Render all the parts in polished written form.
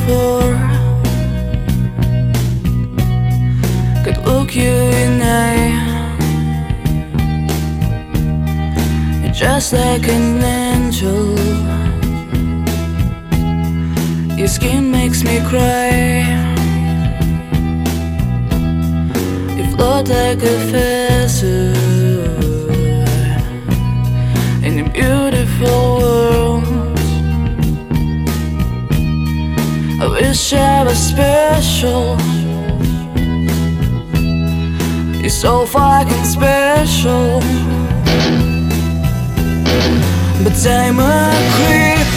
before could look you in the eye. You're just like an angel. Your skin makes me cry. You float like a feather in a beautiful world. I wish I was special. You're so fucking special. But I'm a creep.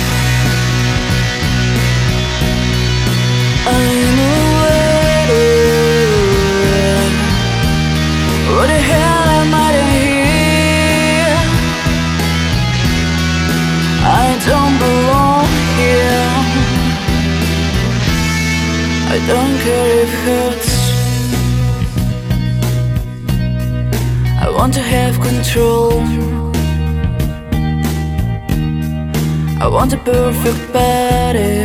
I'm a widow. What the hell am I doing here? I don't belong here. I don't care if it hurts. I want to have control. I want a perfect body.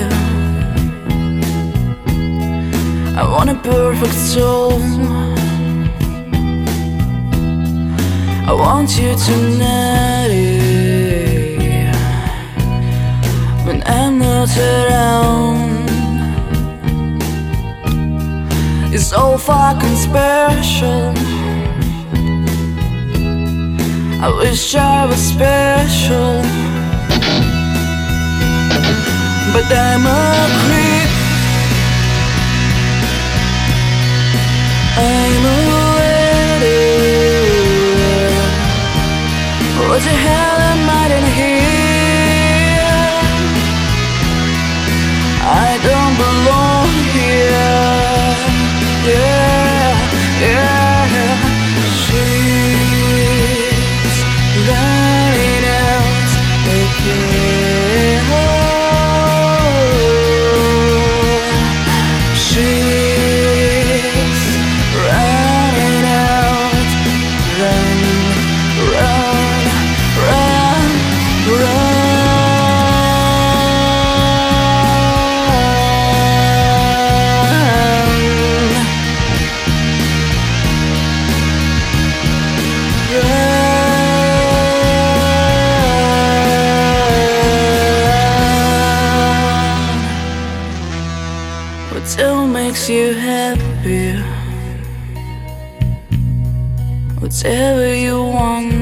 I want a perfect soul. I want you tonight when I'm not around. It's so fucking special. I wish I was special. But I'm a creep. I'm a widow. What the hell am I doing here? I don't belong here. Yeah, yeah. She's running out again. She's running out. Run, run, run, run. What still makes you happy? Whatever you want.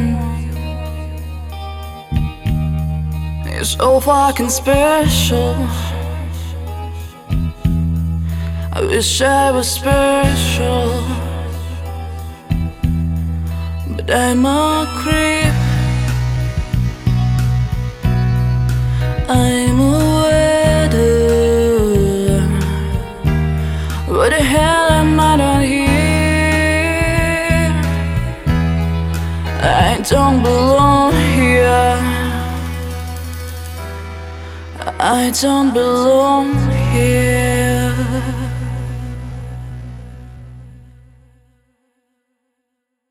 You're so fucking special. I wish I was special. But I'm a creep. I'm a widow. What the hell am I doing here? I don't belong here. I don't belong here.